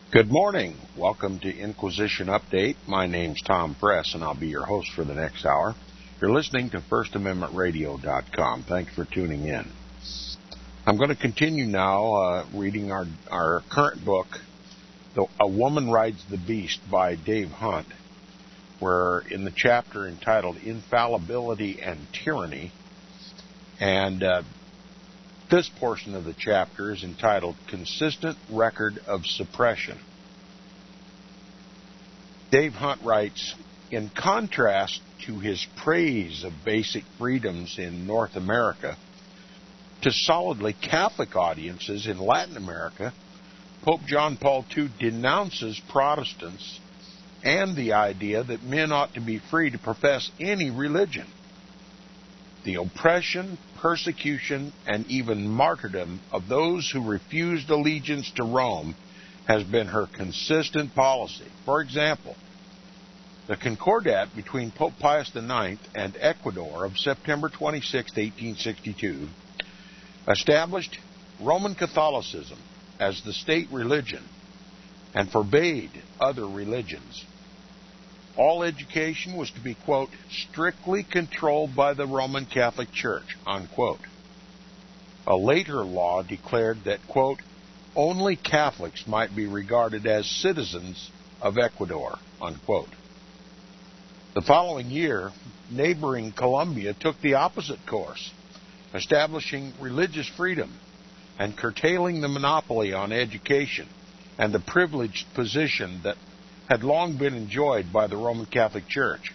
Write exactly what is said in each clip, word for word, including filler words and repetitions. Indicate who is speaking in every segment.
Speaker 1: Good morning. Welcome to Inquisition Update. My name's Tom Press, and I'll be your host for the next hour. You're listening to First Amendment Radio dot com. Thanks for tuning in. I'm going to continue now uh, reading our, our current book, the, A Woman Rides the Beast by Dave Hunt, where in the chapter entitled Infallibility and Tyranny, and uh, this portion of the chapter is entitled Consistent Record of Suppression. Dave Hunt writes, in contrast to his praise of basic freedoms in North America, to solidly Catholic audiences in Latin America, Pope John Paul the Second denounces Protestants and the idea that men ought to be free to profess any religion. The oppression, persecution, and even martyrdom of those who refused allegiance to Rome has been her consistent policy. For example, the Concordat between Pope Pius the Ninth and Ecuador of September twenty-sixth, eighteen sixty-two, established Roman Catholicism as the state religion and forbade other religions. All education was to be, quote, strictly controlled by the Roman Catholic Church, unquote. A later law declared that, quote, only Catholics might be regarded as citizens of Ecuador, unquote. The following year, neighboring Colombia took the opposite course, establishing religious freedom and curtailing the monopoly on education and the privileged position that had long been enjoyed by the Roman Catholic Church.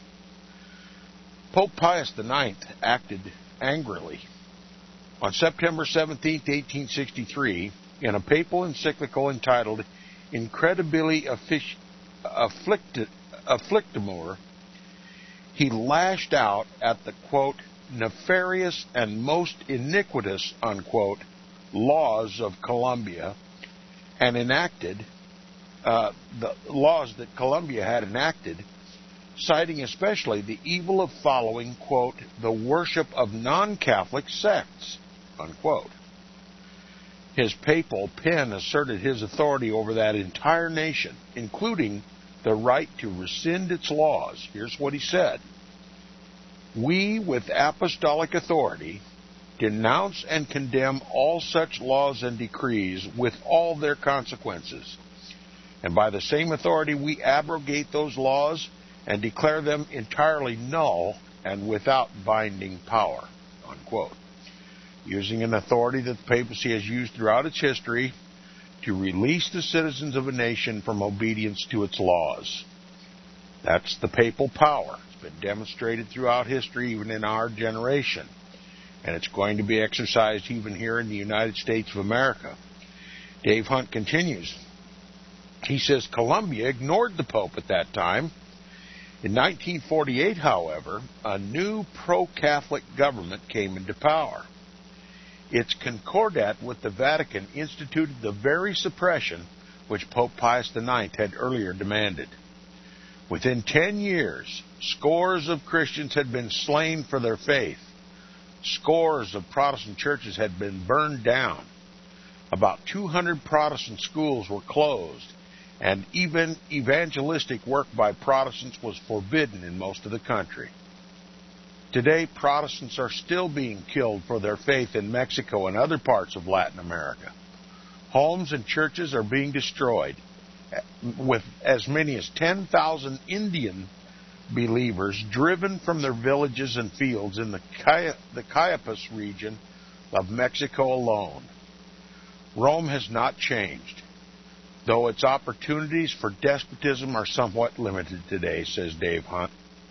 Speaker 1: Pope Pius the Ninth acted angrily. On September seventeenth, eighteen sixty-three, in a papal encyclical entitled Incredibili Afflicti- Afflictimur, he lashed out at the, quote, nefarious and most iniquitous, unquote, laws of Colombia and enacted Uh, the laws that Colombia had enacted, citing especially the evil of following, quote, the worship of non-Catholic sects, unquote. His papal pen asserted his authority over that entire nation, including the right to rescind its laws. Here's what he said. We, with apostolic authority, denounce and condemn all such laws and decrees with all their consequences. And by the same authority, we abrogate those laws and declare them entirely null and without binding power, unquote. Using an authority that the papacy has used throughout its history to release the citizens of a nation from obedience to its laws. That's the papal power. It's been demonstrated throughout history, even in our generation. And it's going to be exercised even here in the United States of America. Dave Hunt continues. He says Colombia ignored the Pope at that time. In nineteen forty-eight, however, a new pro-Catholic government came into power. Its concordat with the Vatican instituted the very suppression which Pope Pius the Ninth had earlier demanded. Within ten years, scores of Christians had been slain for their faith. Scores of Protestant churches had been burned down. About two hundred Protestant schools were closed, and even evangelistic work by Protestants was forbidden in most of the country. Today, Protestants are still being killed for their faith in Mexico and other parts of Latin America. Homes and churches are being destroyed, with as many as ten thousand Indian believers driven from their villages and fields in the Chiapas region of Mexico alone. Rome has not changed, though its opportunities for despotism are somewhat limited today, says Dave Hunt.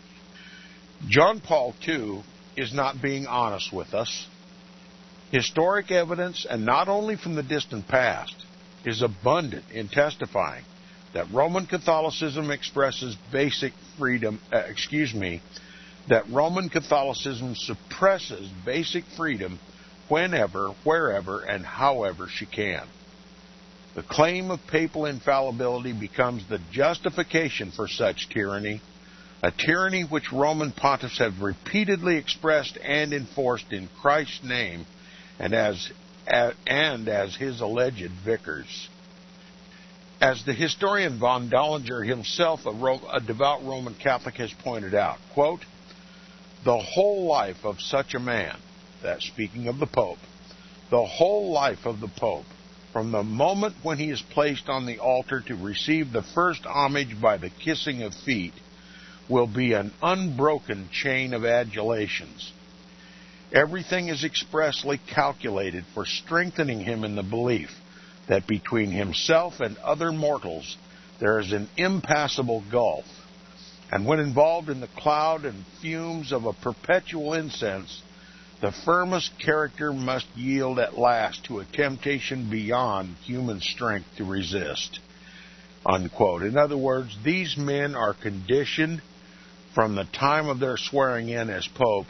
Speaker 1: John Paul the Second is not being honest with us. Historic evidence, and not only from the distant past, is abundant in testifying that Roman Catholicism expresses basic freedom, uh, excuse me, that Roman Catholicism suppresses basic freedom whenever, wherever, and however she can. The claim of papal infallibility becomes the justification for such tyranny, a tyranny which Roman pontiffs have repeatedly expressed and enforced in Christ's name and as, and as his alleged vicars. As the historian von Dollinger himself, a, Ro- a devout Roman Catholic, has pointed out, quote, the whole life of such a man, that's speaking of the Pope, the whole life of the Pope, from the moment when he is placed on the altar to receive the first homage by the kissing of feet, will be an unbroken chain of adulations. Everything is expressly calculated for strengthening him in the belief that between himself and other mortals there is an impassable gulf, and when involved in the cloud and fumes of a perpetual incense, the firmest character must yield at last to a temptation beyond human strength to resist. Unquote. In other words, these men are conditioned from the time of their swearing in as Pope.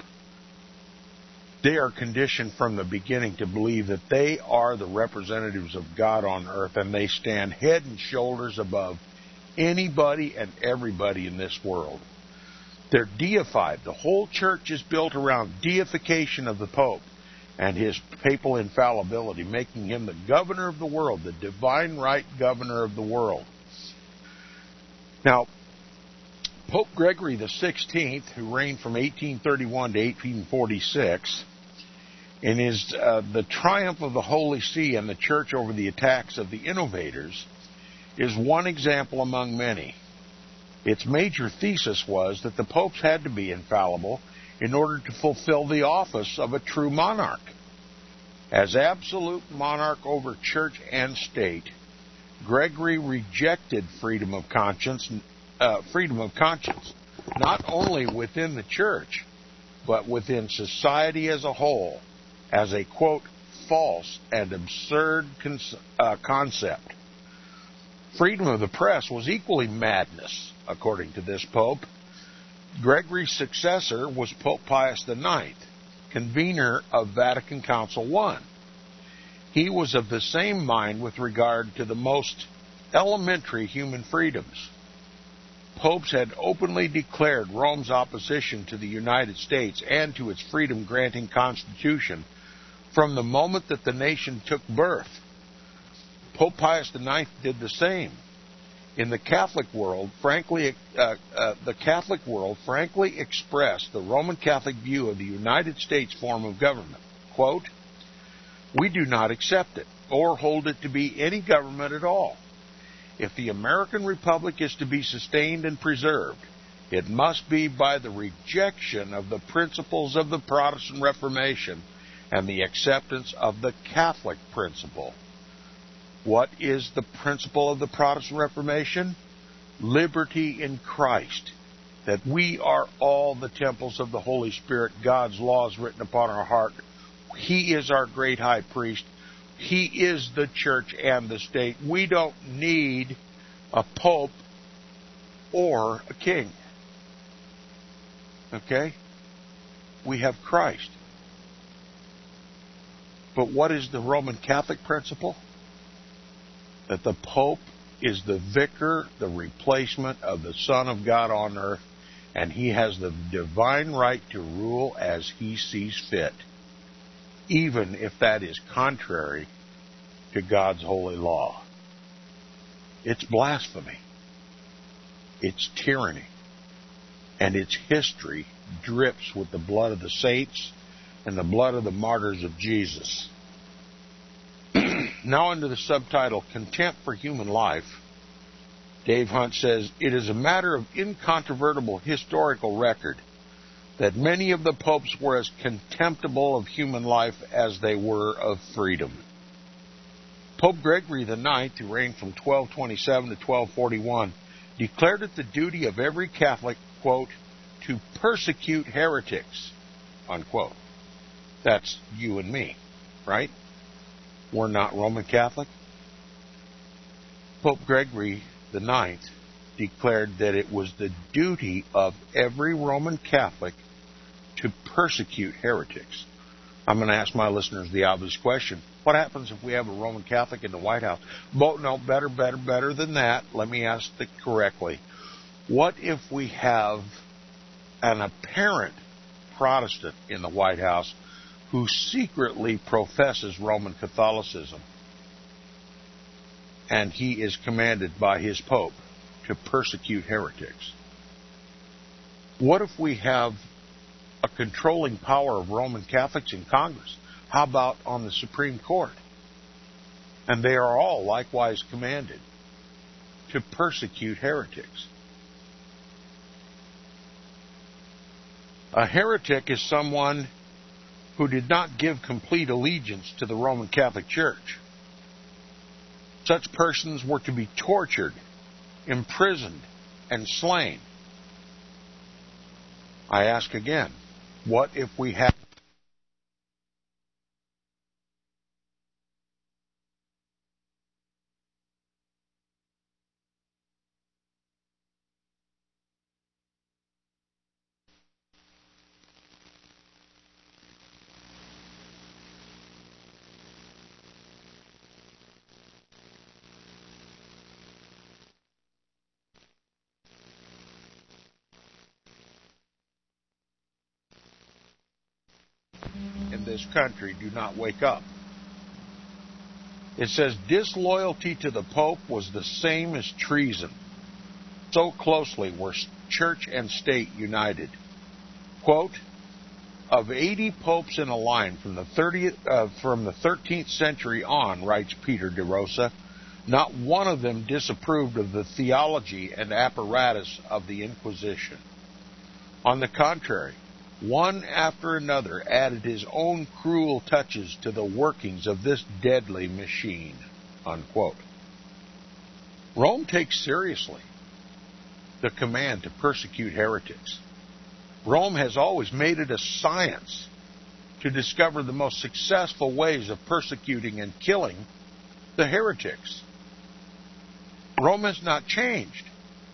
Speaker 1: They are conditioned from the beginning to believe that they are the representatives of God on earth, and they stand head and shoulders above anybody and everybody in this world. They're deified. The whole church is built around deification of the Pope and his papal infallibility, making him the governor of the world, the divine right governor of the world. Now, Pope Gregory the sixteenth, who reigned from eighteen thirty-one to eighteen forty-six, in his uh, The Triumph of the Holy See and the Church over the Attacks of the Innovators, is one example among many. Its major thesis was that the popes had to be infallible in order to fulfill the office of a true monarch. As absolute monarch over church and state, Gregory rejected freedom of conscience, uh, freedom of conscience, not only within the church, but within society as a whole, as a, quote, false and absurd con- uh, concept. Freedom of the press was equally madness, according to this pope. Gregory's successor was Pope Pius the ninth, convener of Vatican Council one. He was of the same mind with regard to the most elementary human freedoms. Popes had openly declared Rome's opposition to the United States and to its freedom-granting constitution from the moment that the nation took birth. Pope Pius the ninth did the same. In the Catholic world, frankly, uh, uh, the Catholic world frankly expressed the Roman Catholic view of the United States form of government. Quote, we do not accept it or hold it to be any government at all. If the American Republic is to be sustained and preserved, it must be by the rejection of the principles of the Protestant Reformation and the acceptance of the Catholic principle. What is the principle of the Protestant Reformation? Liberty in Christ. That we are all the temples of the Holy Spirit, God's laws written upon our heart. He is our great high priest. He is the church and the state. We don't need a pope or a king. Okay? We have Christ. But what is the Roman Catholic principle? That the Pope is the vicar, the replacement of the Son of God on earth, and he has the divine right to rule as he sees fit, even if that is contrary to God's holy law. It's blasphemy. It's tyranny. And its history drips with the blood of the saints and the blood of the martyrs of Jesus. Now under the subtitle, Contempt for Human Life, Dave Hunt says, it is a matter of incontrovertible historical record that many of the popes were as contemptible of human life as they were of freedom. Pope Gregory the ninth, who reigned from twelve twenty-seven to twelve forty-one, declared it the duty of every Catholic, quote, to persecute heretics, unquote. That's you and me, right? We're not Roman Catholic. Pope Gregory the ninth declared that it was the duty of every Roman Catholic to persecute heretics. I'm going to ask my listeners the obvious question. What happens if we have a Roman Catholic in the White House? But no, better, better, better than that. Let me ask it correctly. What if we have an apparent Protestant in the White House who secretly professes Roman Catholicism? and he is commanded by his Pope to persecute heretics. What if we have a controlling power of Roman Catholics in Congress? How about on the Supreme Court? And they are all likewise commanded to persecute heretics. A heretic is someone who did not give complete allegiance to the Roman Catholic Church. Such persons were to be tortured, imprisoned, and slain. I ask again, what if we have in this country do not wake up? It says, disloyalty to the Pope was the same as treason. So closely were church and state united. Quote, of eighty popes in a line from the thirtieth, uh, from the thirteenth century on, writes Peter de Rosa, not one of them disapproved of the theology and apparatus of the Inquisition. On the contrary, one after another added his own cruel touches to the workings of this deadly machine. Unquote. Rome takes seriously the command to persecute heretics. Rome has always made it a science to discover the most successful ways of persecuting and killing the heretics. Rome has not changed.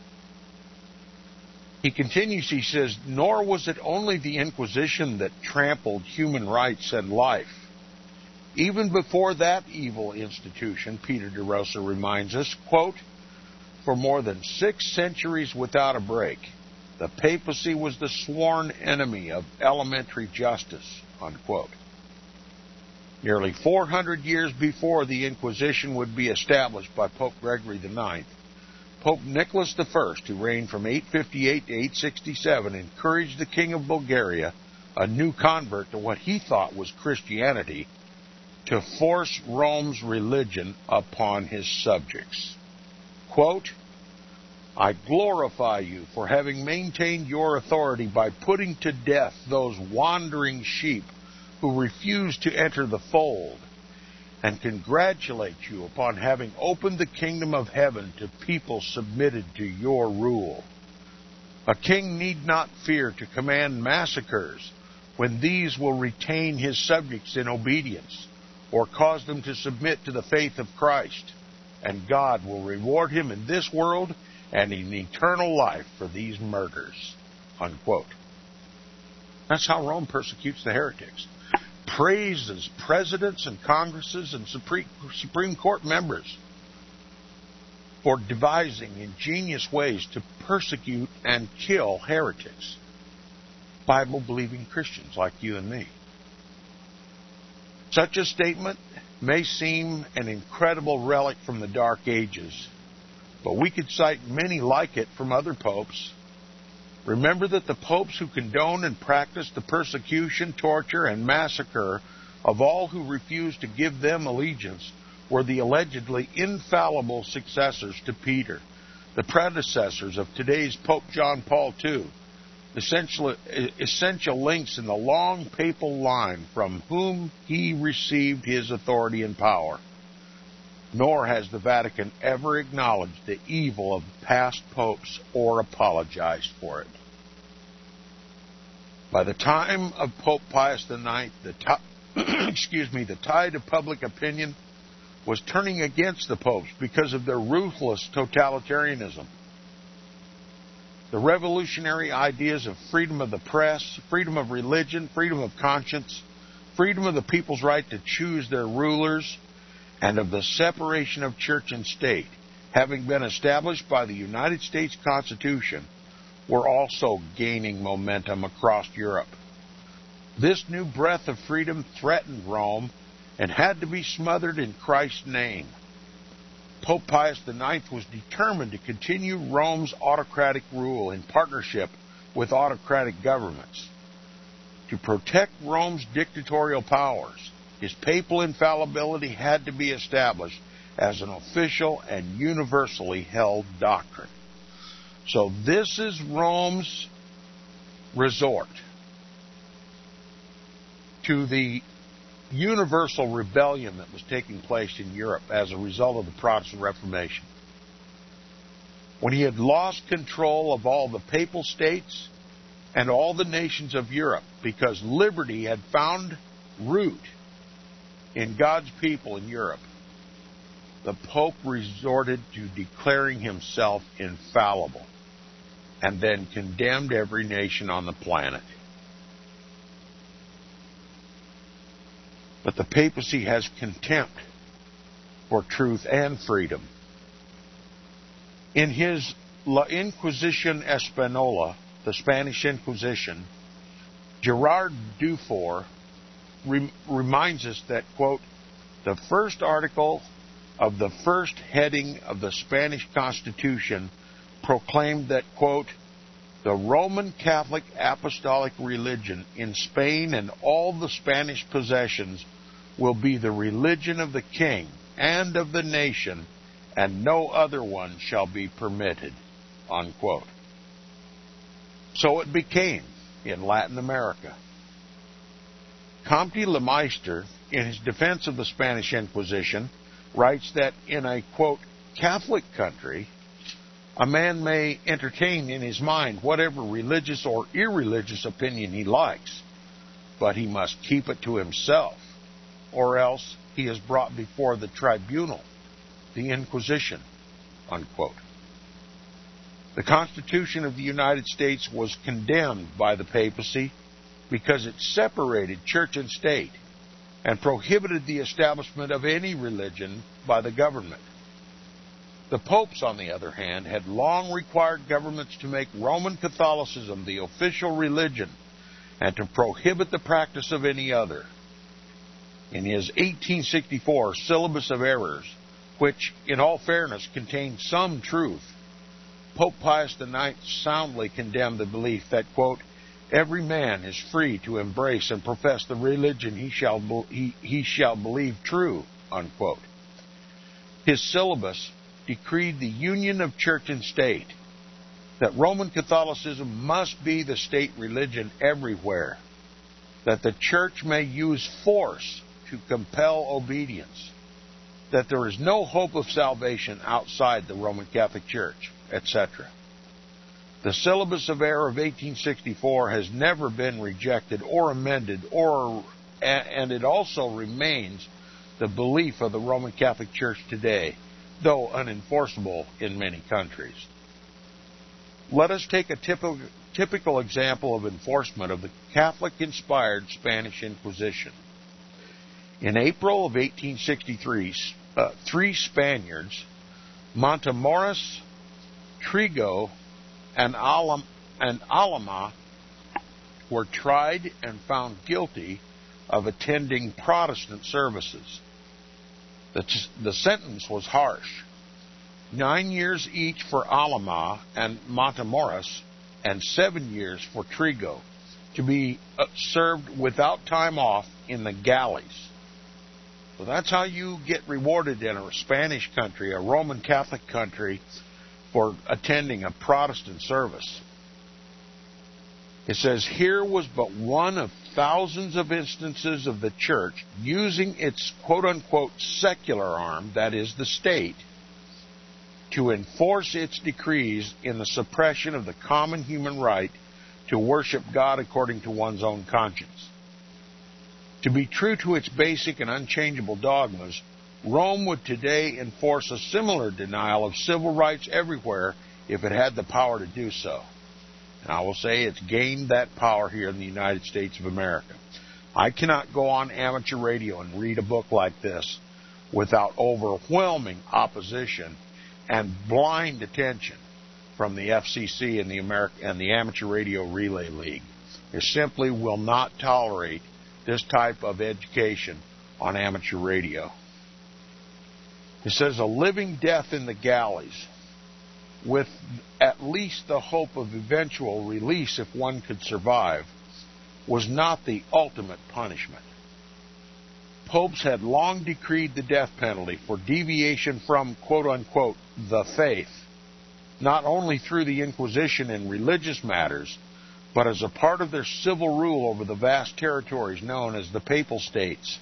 Speaker 1: He continues, he says, nor was it only the Inquisition that trampled human rights and life. Even before that evil institution, Peter de Rosa reminds us, quote, for more than six centuries without a break, the papacy was the sworn enemy of elementary justice, unquote. Nearly four hundred years before the Inquisition would be established by Pope Gregory the Ninth, Pope Nicholas the First, who reigned from eight fifty-eight to eight sixty-seven, encouraged the King of Bulgaria, a new convert to what he thought was Christianity, to force Rome's religion upon his subjects. Quote, I glorify you for having maintained your authority by putting to death those wandering sheep who refuse to enter the fold, and congratulate you upon having opened the kingdom of heaven to people submitted to your rule. A king need not fear to command massacres when these will retain his subjects in obedience or cause them to submit to the faith of Christ, and God will reward him in this world and in eternal life for these murders. Unquote. That's how Rome persecutes the heretics. Praises presidents and congresses and Supreme Court members for devising ingenious ways to persecute and kill heretics, Bible-believing Christians like you and me. Such a statement may seem an incredible relic from the Dark Ages, but we could cite many like it from other popes. Remember that the popes who condoned and practiced the persecution, torture, and massacre of all who refused to give them allegiance were the allegedly infallible successors to Peter, the predecessors of today's Pope John Paul the Second, essential, essential links in the long papal line from whom he received his authority and power. Nor has the Vatican ever acknowledged the evil of past popes or apologized for it. By the time of Pope Pius the Ninth, the t- excuse me, the tide of public opinion was turning against the popes because of their ruthless totalitarianism. The revolutionary ideas of freedom of the press, freedom of religion, freedom of conscience, freedom of the people's right to choose their rulers, and of the separation of church and state, having been established by the United States Constitution, were also gaining momentum across Europe. This new breath of freedom threatened Rome and had to be smothered in Christ's name. Pope Pius the Ninth was determined to continue Rome's autocratic rule in partnership with autocratic governments. To protect Rome's dictatorial powers, his papal infallibility had to be established as an official and universally held doctrine. So this is Rome's resort to the universal rebellion that was taking place in Europe as a result of the Protestant Reformation. When he had lost control of all the papal states and all the nations of Europe because liberty had found root in God's people in Europe, the Pope resorted to declaring himself infallible and then condemned every nation on the planet. But the papacy has contempt for truth and freedom. In his La Inquisición Española, the Spanish Inquisition, Gerard Dufour re- reminds us that, quote, the first article of the first heading of the Spanish Constitution proclaimed that, quote, the Roman Catholic Apostolic religion in Spain and all the Spanish possessions will be the religion of the king and of the nation, and no other one shall be permitted, unquote. So it became in Latin America. Comte Lemeister, in his defense of the Spanish Inquisition, writes that in a, quote, Catholic country, a man may entertain in his mind whatever religious or irreligious opinion he likes, but he must keep it to himself, or else he is brought before the tribunal, the Inquisition, unquote. The Constitution of the United States was condemned by the papacy because it separated church and state and prohibited the establishment of any religion by the government. The popes, on the other hand, had long required governments to make Roman Catholicism the official religion and to prohibit the practice of any other. In his eighteen sixty-four Syllabus of Errors, which, in all fairness, contained some truth, Pope Pius the Ninth soundly condemned the belief that, quote, every man is free to embrace and profess the religion he shall, be- he, he shall believe true, unquote. His syllabus decreed the union of church and state, that Roman Catholicism must be the state religion everywhere, that the church may use force to compel obedience, that there is no hope of salvation outside the Roman Catholic Church, et cetera. The Syllabus of Error of eighteen sixty-four has never been rejected or amended, or and it also remains the belief of the Roman Catholic Church today, though unenforceable in many countries. Let us take a typical, typical example of enforcement of the Catholic-inspired Spanish Inquisition. In April of eighteen sixty-three, uh, three Spaniards, Montemoris, Trigo, and, Alam, and Alama, were tried and found guilty of attending Protestant services. The, t- the sentence was harsh. Nine years each for Alama and Montemoris, and seven years for Trigo, to be uh, served without time off in the galleys. So that's how you get rewarded in a Spanish country, a Roman Catholic country, for attending a Protestant service. It says, here was but one of thousands of instances of the church using its quote-unquote secular arm, that is the state, to enforce its decrees in the suppression of the common human right to worship God according to one's own conscience. To be true to its basic and unchangeable dogmas, Rome would today enforce a similar denial of civil rights everywhere if it had the power to do so. And I will say it's gained that power here in the United States of America. I cannot go on amateur radio and read a book like this without overwhelming opposition and blind attention from the F C C and the America and the Amateur Radio Relay League. They simply will not tolerate this type of education on amateur radio. It says a living death in the galleys, with at least the hope of eventual release if one could survive, was not the ultimate punishment. Popes had long decreed the death penalty for deviation from, quote-unquote, the faith, not only through the Inquisition in religious matters, but as a part of their civil rule over the vast territories known as the Papal States.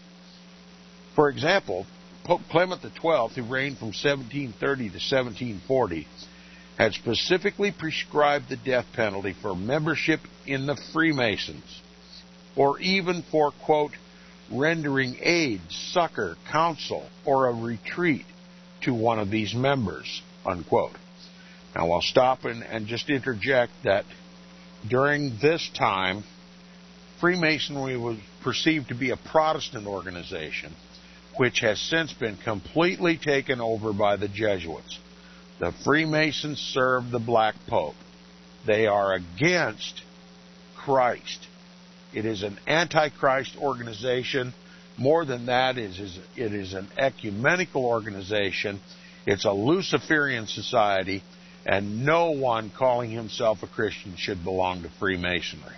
Speaker 1: For example, Pope Clement the twelfth, who reigned from seventeen thirty to seventeen forty, had specifically prescribed the death penalty for membership in the Freemasons, or even for, quote, rendering aid, succor, counsel, or a retreat to one of these members, unquote. Now, I'll stop and, and just interject that during this time, Freemasonry was perceived to be a Protestant organization, which has since been completely taken over by the Jesuits. The Freemasons serve the Black Pope. They are against Christ. It is an antichrist organization. More than that, it is, it is an ecumenical organization. It's a Luciferian society, and no one calling himself a Christian should belong to Freemasonry.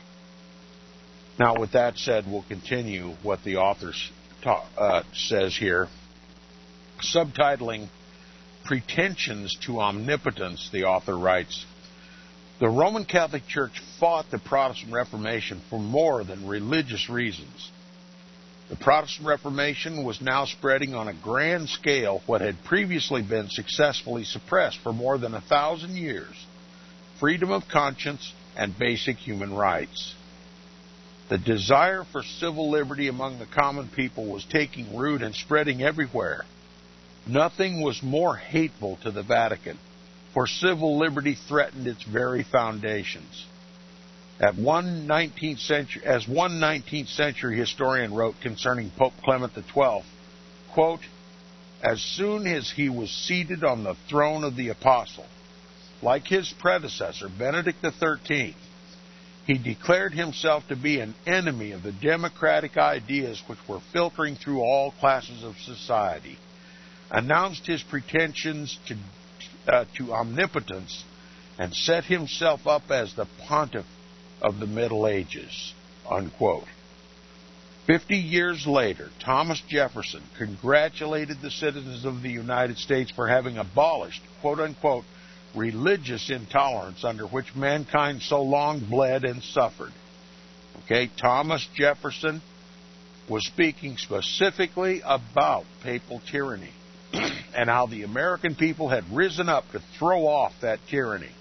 Speaker 1: Now, with that said, we'll continue what the author ta- uh, says here. Subtitling Pretensions to Omnipotence, the author writes, the Roman Catholic Church fought the Protestant Reformation for more than religious reasons. The Protestant Reformation was now spreading on a grand scale what had previously been successfully suppressed for more than a thousand years: freedom of conscience and basic human rights. The desire for civil liberty among the common people was taking root and spreading everywhere. Nothing was more hateful to the Vatican, for civil liberty threatened its very foundations. At one nineteenth century, as one nineteenth century historian wrote concerning Pope Clement the twelfth, quote, as soon as he was seated on the throne of the apostle, like his predecessor, Benedict the thirteenth, he declared himself to be an enemy of the democratic ideas which were filtering through all classes of society, announced his pretensions to, uh, to omnipotence, and set himself up as the pontiff of the Middle Ages, unquote. Fifty years later, Thomas Jefferson congratulated the citizens of the United States for having abolished, quote-unquote, religious intolerance under which mankind so long bled and suffered. Okay, Thomas Jefferson was speaking specifically about papal tyranny and how the American people had risen up to throw off that tyranny.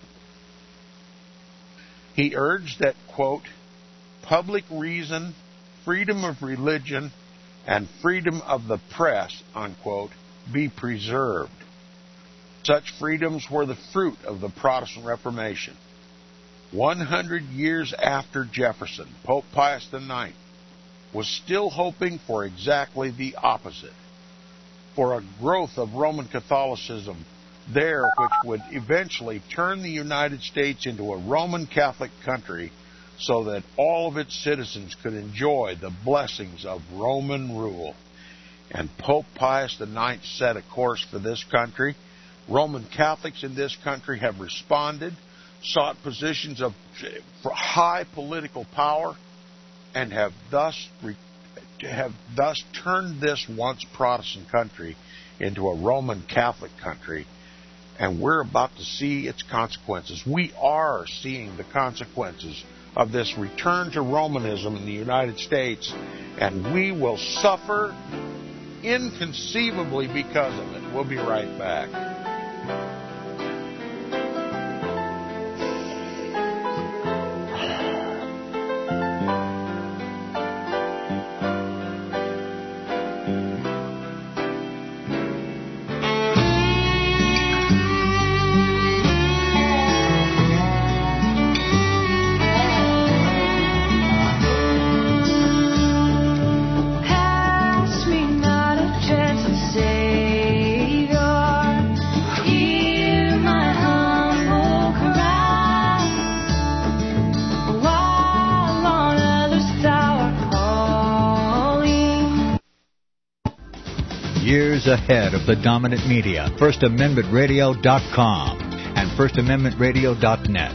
Speaker 1: He urged that, quote, public reason, freedom of religion, and freedom of the press, unquote, be preserved. Such freedoms were the fruit of the Protestant Reformation. One hundred years after Jefferson, Pope Pius the ninth was still hoping for exactly the opposite, for a growth of Roman Catholicism there which would eventually turn the United States into a Roman Catholic country so that all of its citizens could enjoy the blessings of Roman rule. And Pope Pius the ninth set a course for this country. Roman Catholics in this country have responded, sought positions of high political power, and have thus have thus turned this once Protestant country into a Roman Catholic country. And we're about to see its consequences. We are seeing the consequences of this return to Romanism in the United States, and we will suffer inconceivably because of it. We'll be right back.
Speaker 2: Pass me not a gentle Savior, years ahead of the dominant media. First Amendment Radio dot com and First Amendment Radio dot net.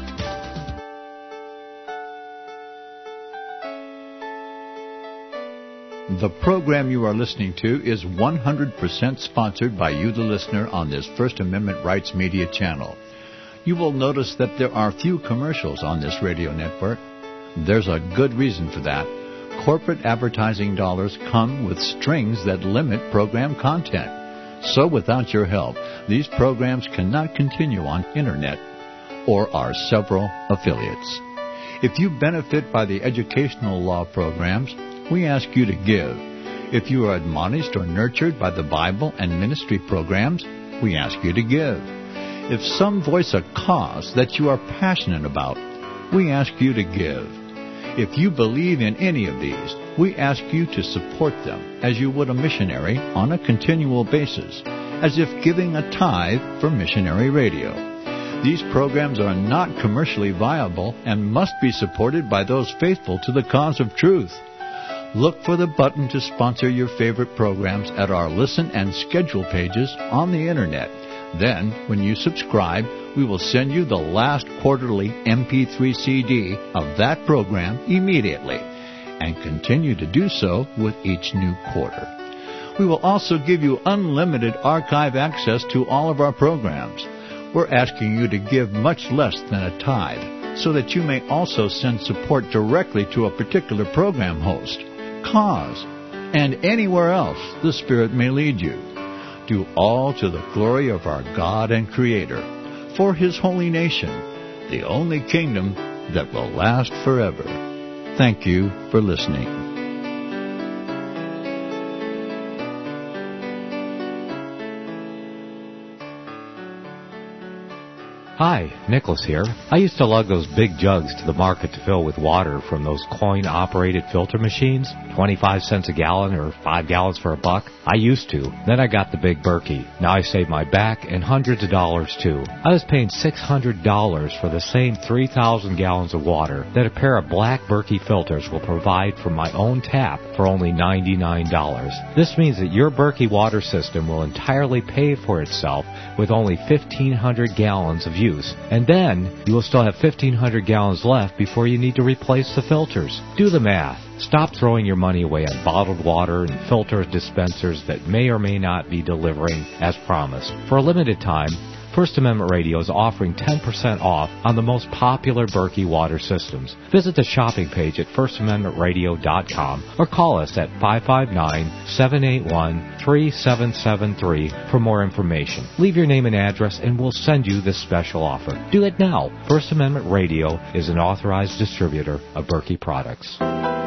Speaker 2: The program you are listening to is one hundred percent sponsored by you, the listener, on this First Amendment Rights Media channel. You will notice that there are few commercials on this radio network. There's a good reason for that. Corporate advertising dollars come with strings that limit program content. So without your help, these programs cannot continue on Internet or our several affiliates. If you benefit by the educational law programs, we ask you to give. If you are admonished or nurtured by the Bible and ministry programs, we ask you to give. If some voice a cause that you are passionate about, we ask you to give. If you believe in any of these, we ask you to support them as you would a missionary on a continual basis, as if giving a tithe for missionary radio. These programs are not commercially viable and must be supported by those faithful to the cause of truth. Look for the button to sponsor your favorite programs at our listen and schedule pages on the Internet. Then, when you subscribe, we will send you the last quarterly M P three C D of that program immediately, and continue to do so with each new quarter. We will also give you unlimited archive access to all of our programs. We're asking you to give much less than a tithe, so that you may also send support directly to a particular program host, cause, and anywhere else the Spirit may lead you. Do all to the glory of our God and Creator, for His holy nation, the only kingdom that will last forever. Thank you for listening.
Speaker 3: Hi, Nicholas here. I used to lug those big jugs to the market to fill with water from those coin-operated filter machines, twenty-five cents a gallon or five gallons for a buck. I used to. Then I got the big Berkey. Now I save my back and hundreds of dollars too. I was paying six hundred dollars for the same three thousand gallons of water that a pair of black Berkey filters will provide from my own tap for only ninety-nine dollars. This means that your Berkey water system will entirely pay for itself with only fifteen hundred gallons of use. And then you will still have fifteen hundred gallons left before you need to replace the filters. Do the math. Stop throwing your money away on bottled water and filter dispensers that may or may not be delivering as promised. For a limited time, First Amendment Radio is offering ten percent off on the most popular Berkey water systems. Visit the shopping page at First Amendment Radio dot com or call us at five five nine, seven eight one, three seven seven three for more information. Leave your name and address and we'll send you this special offer. Do it now. First Amendment Radio is an authorized distributor of Berkey products.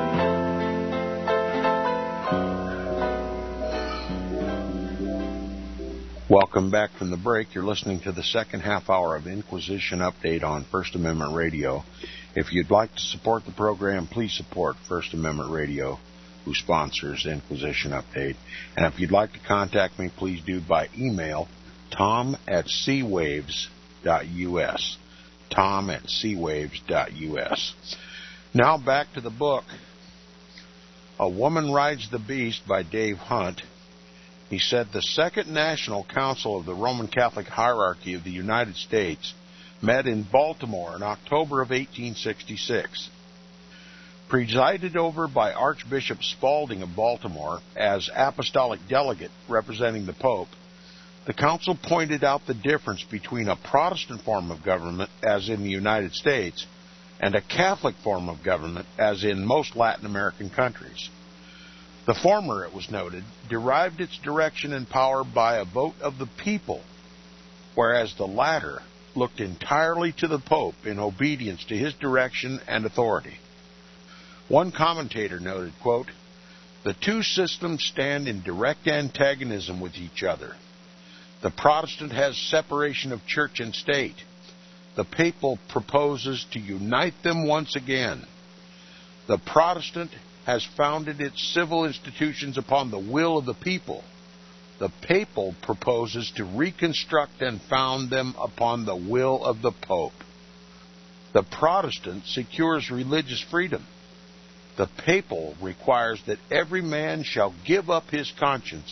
Speaker 1: Welcome back from the break. You're listening to the second half hour of Inquisition Update on First Amendment Radio. If you'd like to support the program, please support First Amendment Radio, who sponsors Inquisition Update. And if you'd like to contact me, please do by email, tom at c waves dot u s. tom at c waves dot u s. Now back to the book, A Woman Rides the Beast by Dave Hunt. He said the Second National Council of the Roman Catholic Hierarchy of the United States met in Baltimore in October of eighteen sixty-six. Presided over by Archbishop Spalding of Baltimore as apostolic delegate representing the Pope, the council pointed out the difference between a Protestant form of government, as in the United States, and a Catholic form of government, as in most Latin American countries. The former, it was noted, derived its direction and power by a vote of the people, whereas the latter looked entirely to the Pope in obedience to his direction and authority. One commentator noted, quote, "The two systems stand in direct antagonism with each other. The Protestant has separation of church and state. The papal proposes to unite them once again. The Protestant has founded its civil institutions upon the will of the people. The papal proposes to reconstruct and found them upon the will of the Pope. The Protestant secures religious freedom. The papal requires that every man shall give up his conscience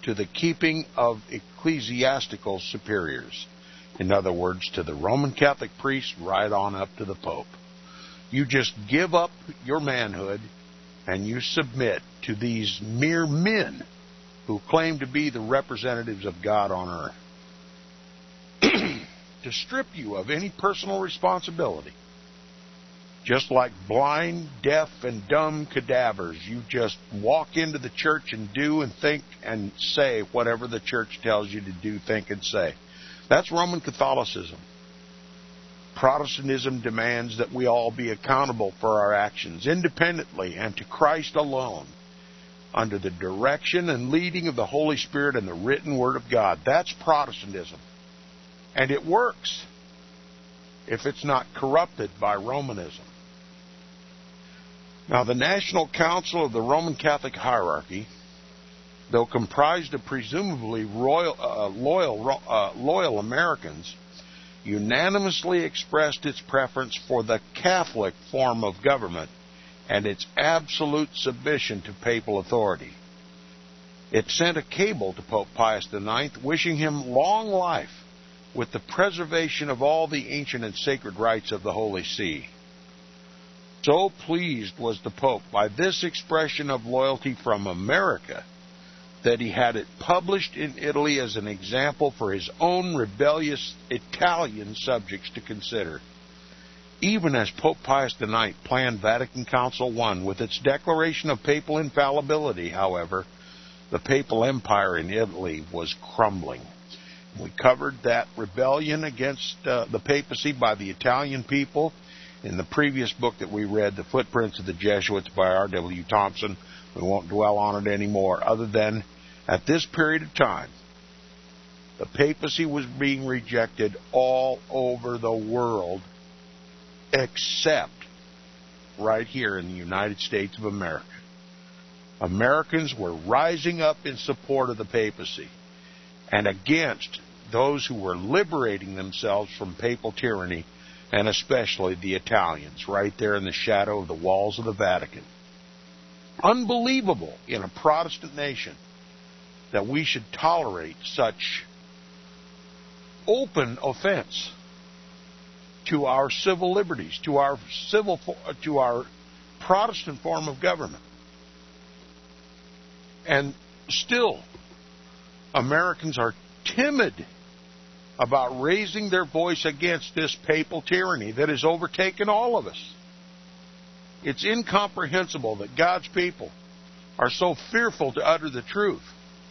Speaker 1: to the keeping of ecclesiastical superiors. In other words, to the Roman Catholic priest right on up to the Pope. You just give up your manhood and you submit to these mere men who claim to be the representatives of God on earth. To strip you of any personal responsibility. Just like blind, deaf, and dumb cadavers, you just walk into the church and do and think and say whatever the church tells you to do, think, and say. That's Roman Catholicism. Protestantism demands that we all be accountable for our actions independently and to Christ alone, under the direction and leading of the Holy Spirit and the written Word of God. That's Protestantism. And it works if it's not corrupted by Romanism. Now, the National Council of the Roman Catholic hierarchy, though comprised of presumably royal, uh, loyal, uh, loyal Americans, unanimously expressed its preference for the Catholic form of government and its absolute submission to papal authority. It sent a cable to Pope Pius the ninth wishing him long life with the preservation of all the ancient and sacred rites of the Holy See. So pleased was the Pope by this expression of loyalty from America that he had it published in Italy as an example for his own rebellious Italian subjects to consider. Even as Pope Pius the ninth planned Vatican Council one with its declaration of papal infallibility, however, the papal empire in Italy was crumbling. We covered that rebellion against uh, the papacy by the Italian people in the previous book that we read, The Footprints of the Jesuits by R W Thompson. We won't dwell on it anymore, other than at this period of time, the papacy was being rejected all over the world, except right here in the United States of America. Americans were rising up in support of the papacy and against those who were liberating themselves from papal tyranny, and especially the Italians, right there in the shadow of the walls of the Vatican. Unbelievable in a Protestant nation that we should tolerate such open offense to our civil liberties, to our civil, to our Protestant form of government. And still, Americans are timid about raising their voice against this papal tyranny that has overtaken all of us. It's incomprehensible that God's people are so fearful to utter the truth.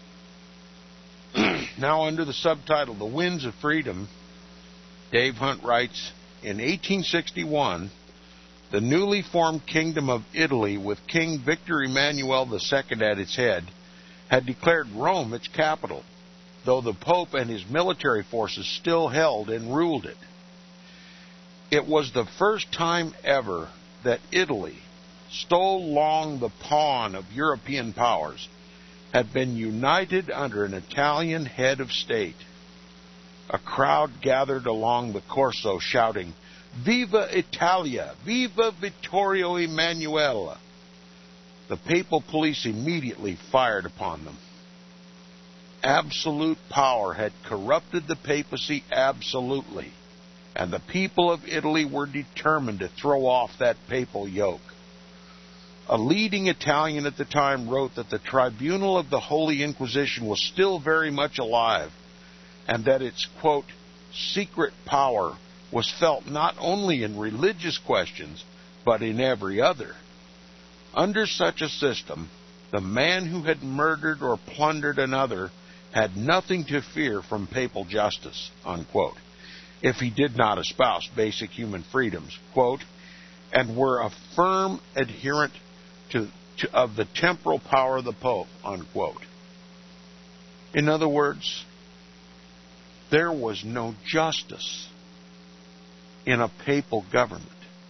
Speaker 1: Now, under the subtitle, The Winds of Freedom, Dave Hunt writes, in eighteen sixty-one, the newly formed Kingdom of Italy, with King Victor Emmanuel the Second at its head, had declared Rome its capital, though the Pope and his military forces still held and ruled it. It was the first time ever that Italy, so long the pawn of European powers, had been united under an Italian head of state. A crowd gathered along the Corso shouting, "Viva Italia! Viva Vittorio Emanuele!" The papal police immediately fired upon them. Absolute power had corrupted the papacy absolutely, and the people of Italy were determined to throw off that papal yoke. A leading Italian at the time wrote that the tribunal of the Holy Inquisition was still very much alive, and that its, quote, secret power was felt not only in religious questions, but in every other. Under such a system, the man who had murdered or plundered another had nothing to fear from papal justice, unquote, if he did not espouse basic human freedoms, quote, and were a firm adherent to, to, of the temporal power of the Pope, unquote. In other words, there was no justice in a papal government.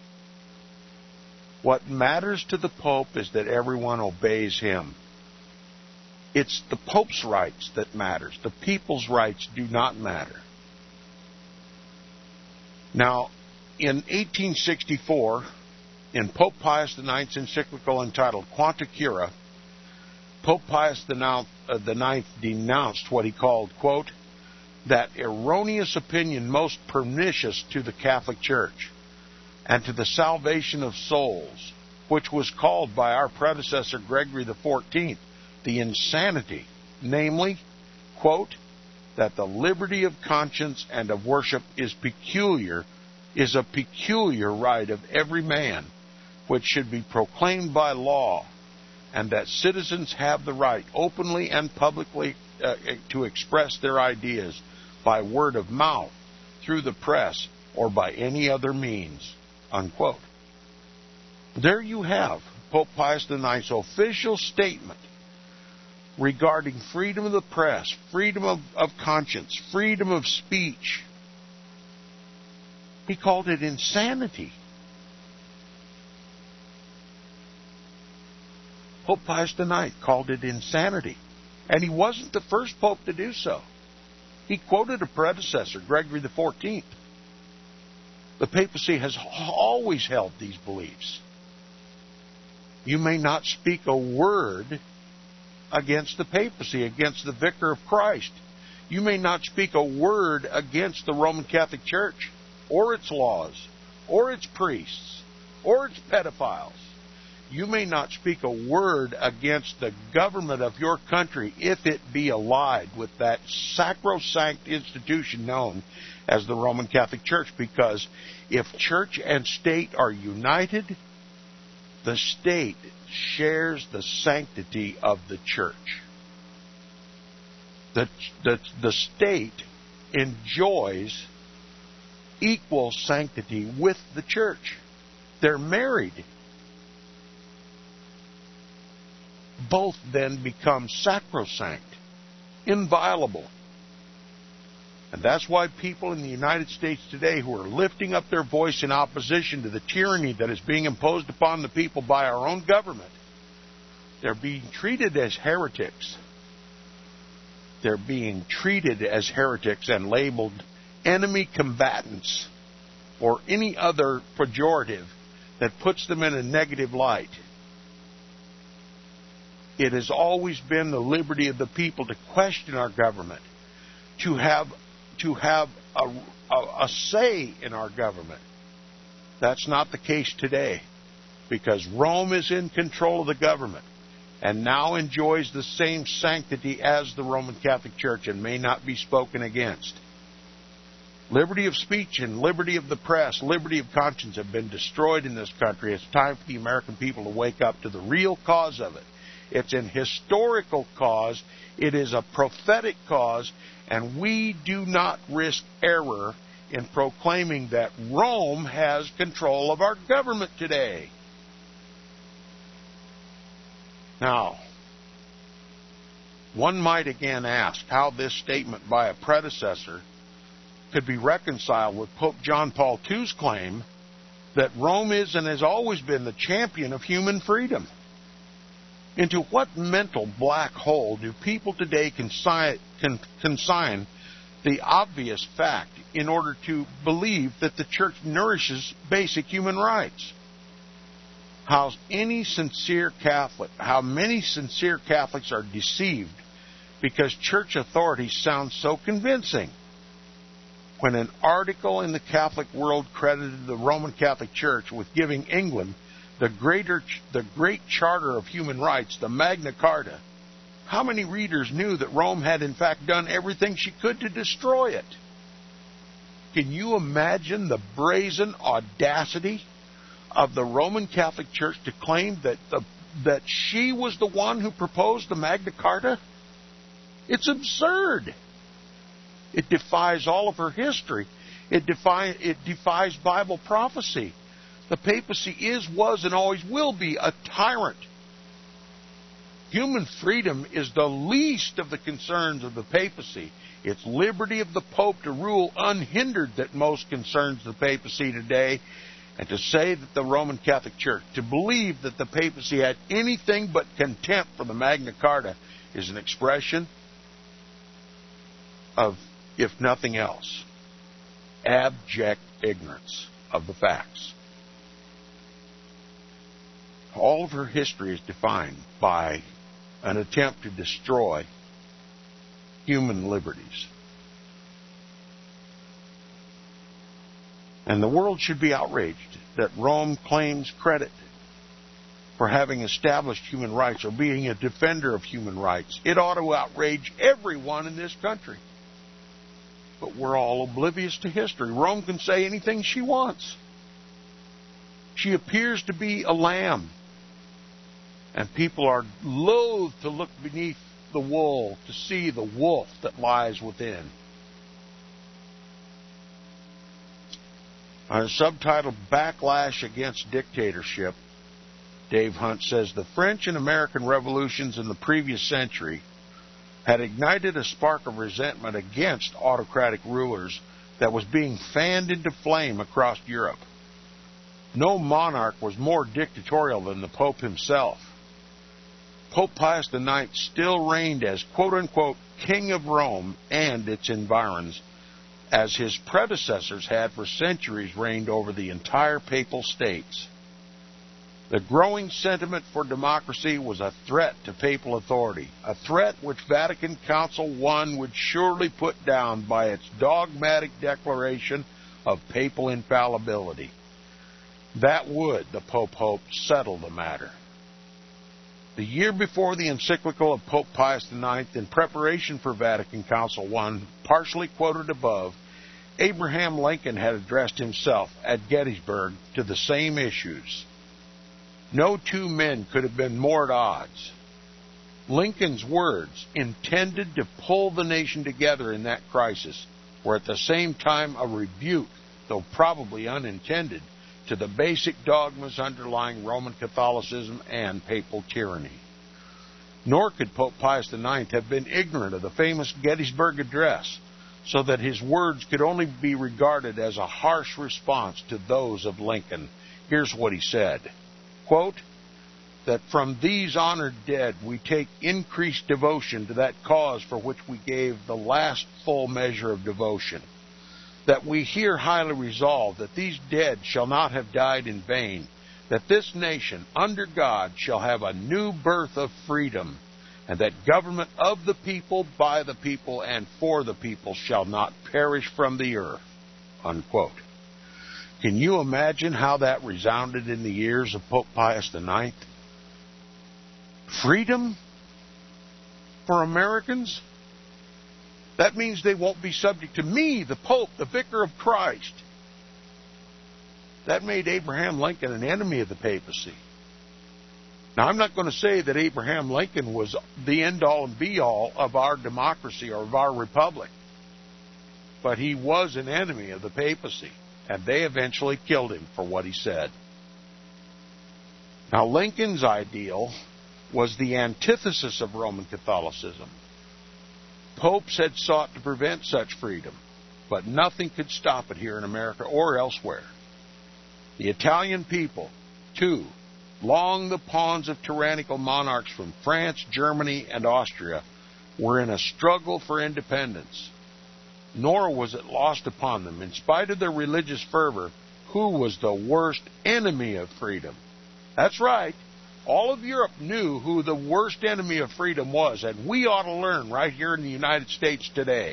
Speaker 1: What matters to the Pope is that everyone obeys him. It's the Pope's rights that matters. The people's rights do not matter. Now, in eighteen sixty-four, in Pope Pius the ninth's encyclical entitled Quanta Cura, Pope Pius the Ninth, uh, the Ninth denounced what he called, quote, that erroneous opinion most pernicious to the Catholic Church and to the salvation of souls, which was called by our predecessor Gregory the Fourteenth the insanity, namely, quote, that the liberty of conscience and of worship is peculiar, is a peculiar right of every man, which should be proclaimed by law, and that citizens have the right openly and publicly uh, to express their ideas by word of mouth, through the press, or by any other means, unquote. There you have Pope Pius the Ninth's official statement regarding freedom of the press, freedom of, of conscience, freedom of speech. He called it insanity. Pope Pius the Ninth called it insanity. And he wasn't the first pope to do so. He quoted a predecessor, Gregory the Fourteenth. The papacy has always held these beliefs. You may not speak a word against the papacy, against the vicar of Christ. You may not speak a word against the Roman Catholic Church, or its laws, or its priests, or its pedophiles. You may not speak a word against the government of your country if it be allied with that sacrosanct institution known as the Roman Catholic Church, because if church and state are united, the state shares the sanctity of the church. The, the, the state enjoys equal sanctity with the church. They're married. Both then become sacrosanct, inviolable. And that's why people in the United States today who are lifting up their voice in opposition to the tyranny that is being imposed upon the people by our own government, they're being treated as heretics. They're being treated as heretics and labeled enemy combatants or any other pejorative that puts them in a negative light. It has always been the liberty of the people to question our government, to have to have a, a, a say in our government. That's not the case today, because Rome is in control of the government and now enjoys the same sanctity as the Roman Catholic Church and may not be spoken against. Liberty of speech and liberty of the press, liberty of conscience have been destroyed in this country. It's time for the American people to wake up to the real cause of it. It's an historical cause. It is a prophetic cause. And we do not risk error in proclaiming that Rome has control of our government today. Now, one might again ask how this statement by a predecessor could be reconciled with Pope John Paul the Second's claim that Rome is and has always been the champion of human freedom. Into what mental black hole do people today consign, consign the obvious fact in order to believe that the church nourishes basic human rights? How any sincere Catholic, how many sincere Catholics are deceived because church authorities sound so convincing. When an article in the Catholic World credited the Roman Catholic Church with giving England the greater, the great charter of human rights, the Magna Carta, how many readers knew that Rome had in fact done everything she could to destroy it? Can you imagine the brazen audacity of the Roman Catholic Church to claim that the, that she was the one who proposed the Magna Carta? It's absurd. It defies all of her history. It, defi- it defies Bible prophecy. The papacy is, was, and always will be a tyrant. Human freedom is the least of the concerns of the papacy. It's liberty of the Pope to rule unhindered that most concerns the papacy today. And to say that the Roman Catholic Church, to believe that the papacy had anything but contempt for the Magna Carta is an expression of, if nothing else, abject ignorance of the facts. All of her history is defined by an attempt to destroy human liberties. And the world should be outraged that Rome claims credit for having established human rights or being a defender of human rights. It ought to outrage everyone in this country. But we're all oblivious to history. Rome can say anything she wants. She appears to be a lamb. And people are loath to look beneath the wool to see the wolf that lies within. On a subtitle, Backlash Against Dictatorship, Dave Hunt says, the French and American revolutions in the previous century had ignited a spark of resentment against autocratic rulers that was being fanned into flame across Europe. No monarch was more dictatorial than the Pope himself. Pope Pius the Ninth still reigned as quote-unquote King of Rome and its environs, as his predecessors had for centuries reigned over the entire papal states. The growing sentiment for democracy was a threat to papal authority, a threat which Vatican Council one would surely put down by its dogmatic declaration of papal infallibility. That would, the Pope hoped, settle the matter. The year before the encyclical of Pope Pius the Ninth, in preparation for Vatican Council one, partially quoted above, Abraham Lincoln had addressed himself at Gettysburg to the same issues. No two men could have been more at odds. Lincoln's words, intended to pull the nation together in that crisis, were at the same time a rebuke, though probably unintended, to the basic dogmas underlying Roman Catholicism and papal tyranny. Nor could Pope Pius the Ninth have been ignorant of the famous Gettysburg Address, so that his words could only be regarded as a harsh response to those of Lincoln. Here's what he said. Quote, that from these honored dead we take increased devotion to that cause for which we gave the last full measure of devotion, that we here highly resolve that these dead shall not have died in vain, that this nation, under God, shall have a new birth of freedom, and that government of the people, by the people, and for the people shall not perish from the earth. Unquote. Can you imagine how that resounded in the ears of Pope Pius the Ninth? Freedom for Americans? That means they won't be subject to me, the Pope, the Vicar of Christ. That made Abraham Lincoln an enemy of the papacy. Now, I'm not going to say that Abraham Lincoln was the end-all and be-all of our democracy or of our republic, but he was an enemy of the papacy, and they eventually killed him for what he said. Now, Lincoln's ideal was the antithesis of Roman Catholicism. Popes had sought to prevent such freedom, but nothing could stop it here in America or elsewhere. The Italian people, too, long the pawns of tyrannical monarchs from France, Germany, and Austria, were in a struggle for independence. Nor was it lost upon them, in spite of their religious fervor, who was the worst enemy of freedom. That's right. All of Europe knew who the worst enemy of freedom was, and we ought to learn right here in the United States today.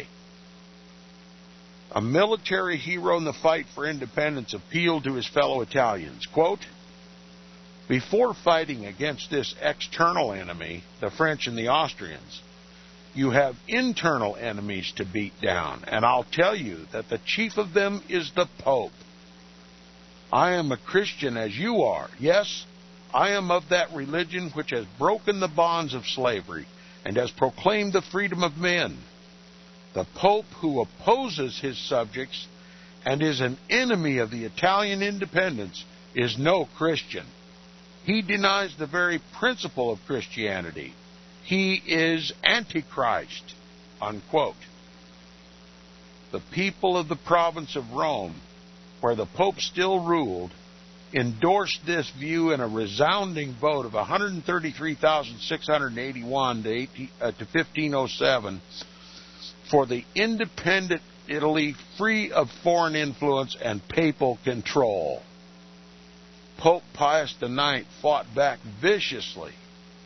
Speaker 1: A military hero in the fight for independence appealed to his fellow Italians. Quote, before fighting against this external enemy, the French and the Austrians, you have internal enemies to beat down, and I'll tell you that the chief of them is the Pope. I am a Christian as you are. Yes, I am of that religion which has broken the bonds of slavery and has proclaimed the freedom of men. The Pope who opposes his subjects and is an enemy of the Italian independence is no Christian. He denies the very principle of Christianity. He is Antichrist, unquote. The people of the province of Rome, where the Pope still ruled, endorsed this view in a resounding vote of one hundred thirty-three thousand six hundred eighty-one to, eighteen, uh, to fifteen oh seven for the independent Italy free of foreign influence and papal control. Pope Pius the Ninth fought back viciously,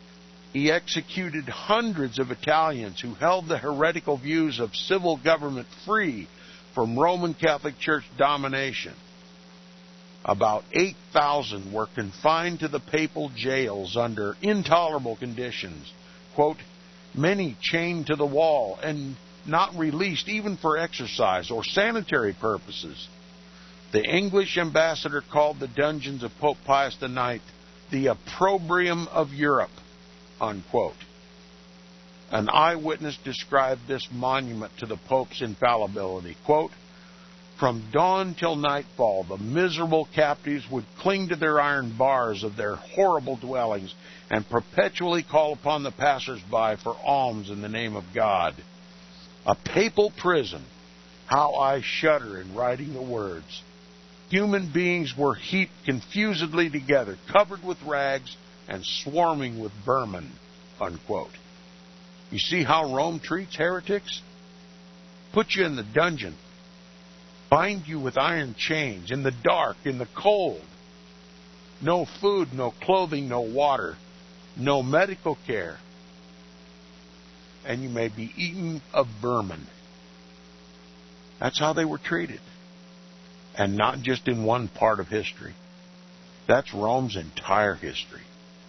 Speaker 1: He executed hundreds of Italians who held the heretical views of civil government free from Roman Catholic Church domination. About eight thousand were confined to the papal jails under intolerable conditions, quote, many chained to the wall and not released even for exercise or sanitary purposes. The English ambassador called the dungeons of Pope Pius the Ninth the opprobrium of Europe, unquote. An eyewitness described this monument to the Pope's infallibility, quote, from dawn till nightfall, the miserable captives would cling to their iron bars of their horrible dwellings and perpetually call upon the passers-by for alms in the name of God. A papal prison. How I shudder in writing the words. Human beings were heaped confusedly together, covered with rags and swarming with vermin, unquote. You see how Rome treats heretics? Put you in the dungeon. Bind you with iron chains, in the dark, in the cold. No food, no clothing, no water, no medical care. And you may be eaten of vermin. That's how they were treated. And not just in one part of history. That's Rome's entire history.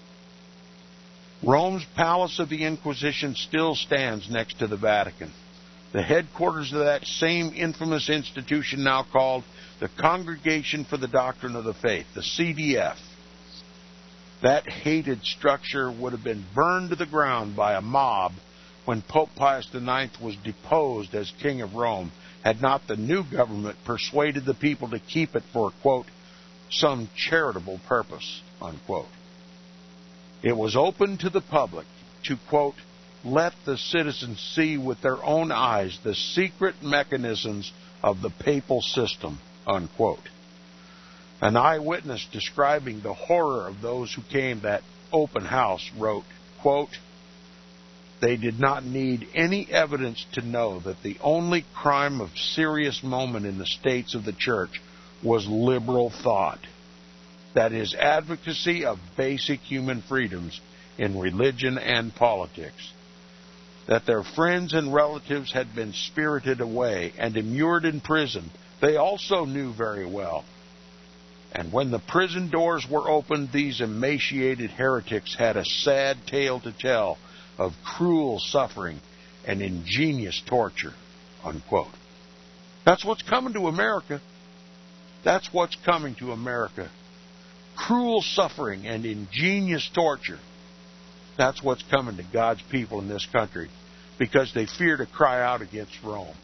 Speaker 1: Rome's Palace of the Inquisition still stands next to the Vatican. The headquarters of that same infamous institution now called the Congregation for the Doctrine of the Faith, the C D F. That hated structure would have been burned to the ground by a mob when Pope Pius the Ninth was deposed as King of Rome, had not the new government persuaded the people to keep it for, quote, some charitable purpose, unquote. It was open to the public to, quote, let the citizens see with their own eyes the secret mechanisms of the papal system, unquote. An eyewitness describing the horror of those who came to that open house wrote, quote, they did not need any evidence to know that the only crime of serious moment in the states of the church was liberal thought. That is, advocacy of basic human freedoms in religion and politics. That their friends and relatives had been spirited away and immured in prison, they also knew very well. And when the prison doors were opened, these emaciated heretics had a sad tale to tell of cruel suffering and ingenious torture, unquote. That's what's coming to America. That's what's coming to America. Cruel suffering and ingenious torture. That's what's coming to God's people in this country because they fear to cry out against Rome.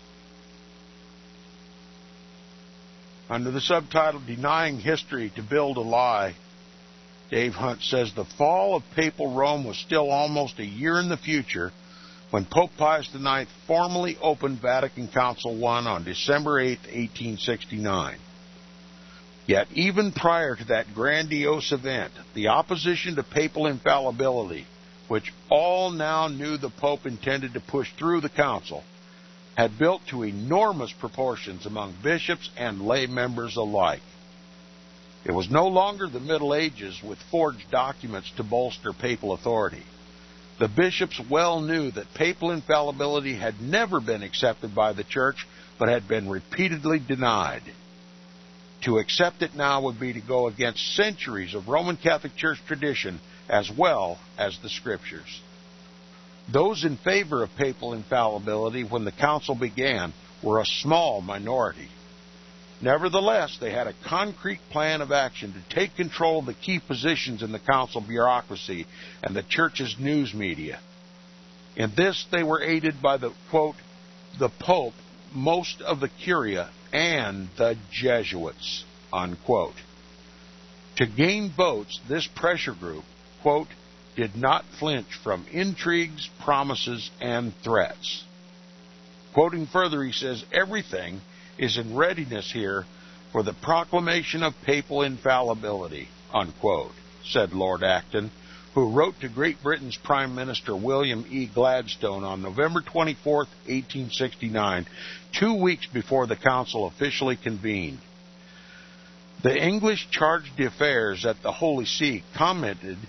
Speaker 1: Under the subtitle, Denying History to Build a Lie, Dave Hunt says the fall of papal Rome was still almost a year in the future when Pope Pius the Ninth formally opened Vatican Council one on December eighth, eighteen sixty-nine. Yet even prior to that grandiose event, the opposition to papal infallibility, which all now knew the Pope intended to push through the council, had built to enormous proportions among bishops and lay members alike. It was no longer the Middle Ages with forged documents to bolster papal authority. The bishops well knew that papal infallibility had never been accepted by the Church, but had been repeatedly denied. To accept it now would be to go against centuries of Roman Catholic Church tradition as well as the Scriptures. Those in favor of papal infallibility when the council began were a small minority. Nevertheless, they had a concrete plan of action to take control of the key positions in the council bureaucracy and the Church's news media. In this, they were aided by the, quote, the Pope, most of the Curia, and the Jesuits, unquote. To gain votes, this pressure group, quote, did not flinch from intrigues, promises, and threats. Quoting further, he says, everything is in readiness here for the proclamation of papal infallibility, unquote, said Lord Acton, who wrote to Great Britain's Prime Minister William E. Gladstone on November twenty-fourth, eighteen sixty-nine, two weeks before the council officially convened. The English charge d'affaires at the Holy See commented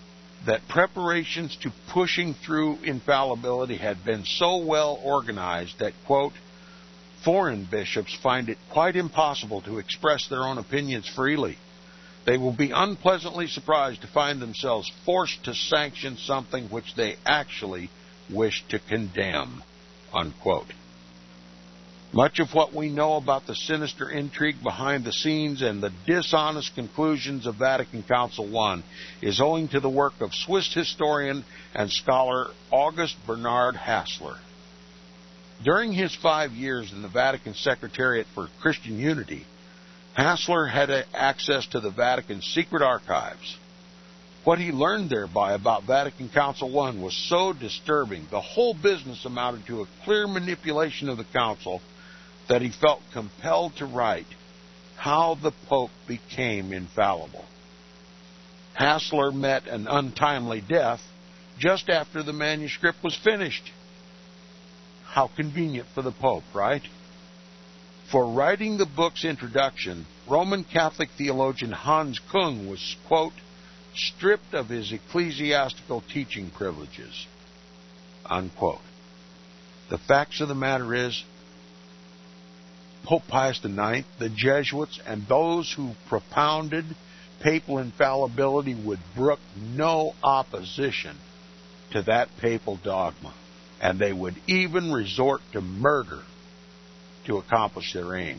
Speaker 1: that preparations to pushing through infallibility had been so well organized that, quote, foreign bishops find it quite impossible to express their own opinions freely. They will be unpleasantly surprised to find themselves forced to sanction something which they actually wish to condemn, unquote. Much of what we know about the sinister intrigue behind the scenes and the dishonest conclusions of Vatican Council One is owing to the work of Swiss historian and scholar August Bernhard Hassler. During his five years in the Vatican Secretariat for Christian Unity, Hassler had access to the Vatican's secret archives. What he learned thereby about Vatican Council One was so disturbing, the whole business amounted to a clear manipulation of the Council, that he felt compelled to write How the Pope Became Infallible. Hassler met an untimely death just after the manuscript was finished. How convenient for the Pope, right? For writing the book's introduction, Roman Catholic theologian Hans Kung was, quote, stripped of his ecclesiastical teaching privileges, unquote. The facts of the matter is, Pope Pius the Ninth, the Jesuits, and those who propounded papal infallibility would brook no opposition to that papal dogma, and they would even resort to murder to accomplish their aim.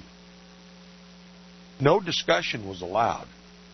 Speaker 1: No discussion was allowed.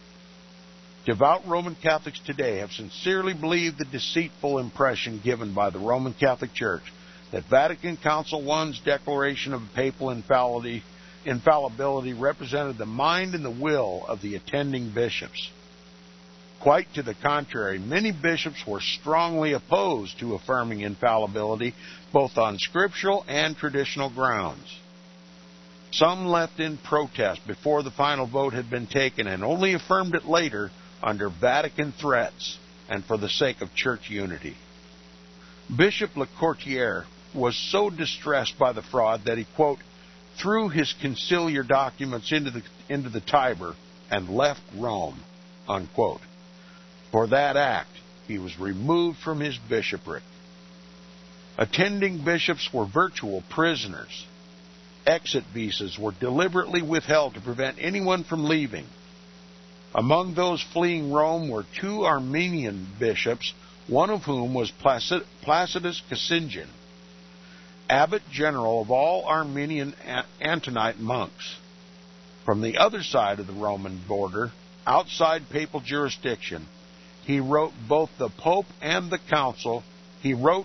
Speaker 1: Devout Roman Catholics today have sincerely believed the deceitful impression given by the Roman Catholic Church that Vatican Council One's declaration of papal infallibility, infallibility represented the mind and the will of the attending bishops. Quite to the contrary, many bishops were strongly opposed to affirming infallibility, both on scriptural and traditional grounds. Some left in protest before the final vote had been taken and only affirmed it later under Vatican threats and for the sake of church unity. Bishop Lecourtier was so distressed by the fraud that he, quote, threw his conciliar documents into the, into the Tiber and left Rome, unquote. For that act, he was removed from his bishopric. Attending bishops were virtual prisoners. Exit visas were deliberately withheld to prevent anyone from leaving. Among those fleeing Rome were two Armenian bishops, one of whom was Placid- Placidus Cassingian, abbot general of all Armenian Antonite monks. From the other side of the Roman border, outside papal jurisdiction, he wrote both the Pope and the Council. He wrote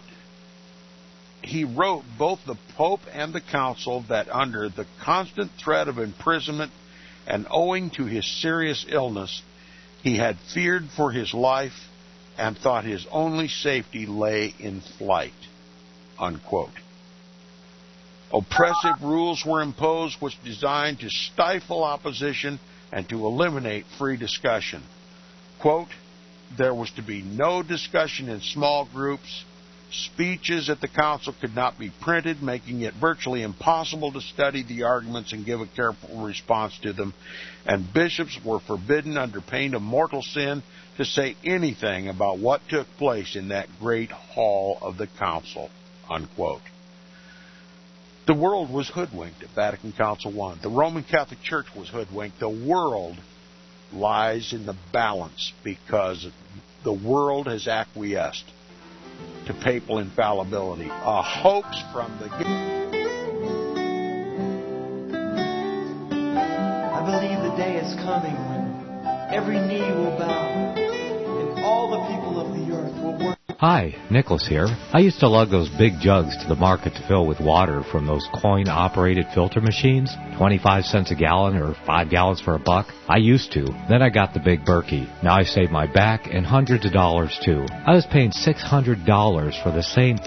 Speaker 1: He wrote both the Pope and the Council that under the constant threat of imprisonment and owing to his serious illness, he had feared for his life and thought his only safety lay in flight, unquote. Oppressive rules were imposed which designed to stifle opposition and to eliminate free discussion. Quote, there was to be no discussion in small groups. Speeches at the council could not be printed, making it virtually impossible to study the arguments and give a careful response to them. And bishops were forbidden under pain of mortal sin to say anything about what took place in that great hall of the council, unquote. The world was hoodwinked at Vatican Council One. The Roman Catholic Church was hoodwinked. The world lies in the balance because the world has acquiesced to papal infallibility, a hoax from the...
Speaker 4: I believe the day is coming when every knee will bow and all the people of the earth will worship.
Speaker 3: Hi, Nicholas here. I used to lug those big jugs to the market to fill with water from those coin-operated filter machines, twenty-five cents a gallon or five gallons for a buck. I used to. Then I got the big Berkey. Now I save my back and hundreds of dollars too. I was paying six hundred dollars for the same